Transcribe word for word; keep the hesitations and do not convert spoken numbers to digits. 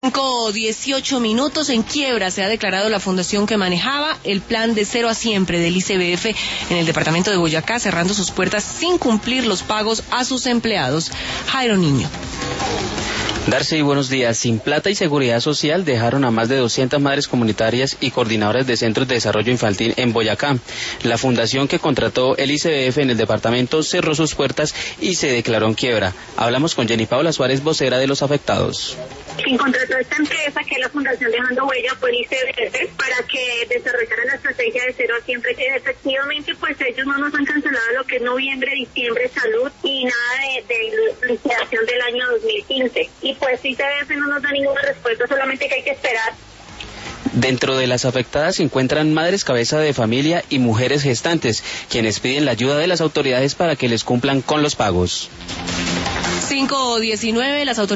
cinco dieciocho minutos. En quiebra se ha declarado la fundación que manejaba el plan de cero a siempre del I C B F en el departamento de Boyacá, cerrando sus puertas sin cumplir los pagos a sus empleados. Jairo Niño. Darcy, buenos días. Sin plata y seguridad social dejaron a más de doscientas madres comunitarias y coordinadoras de centros de desarrollo infantil en Boyacá. La fundación que contrató el I C B F en el departamento cerró sus puertas y se declaró en quiebra. Hablamos con Jenny Paula Suárez, vocera de los afectados. Quien contrató esta empresa, que es la Fundación Dejando Huella, fue el I C B F, para que desarrollara la estrategia de cero a siempre, que efectivamente pues ellos no nos han cancelado lo que es noviembre, diciembre, salud y nada de, de liquidación del año dos mil quince. Y pues I C B F no nos da ninguna respuesta, solamente que hay que esperar. Dentro de las afectadas se encuentran madres cabeza de familia y mujeres gestantes, quienes piden la ayuda de las autoridades para que les cumplan con los pagos. cinco diecinueve, las autoridades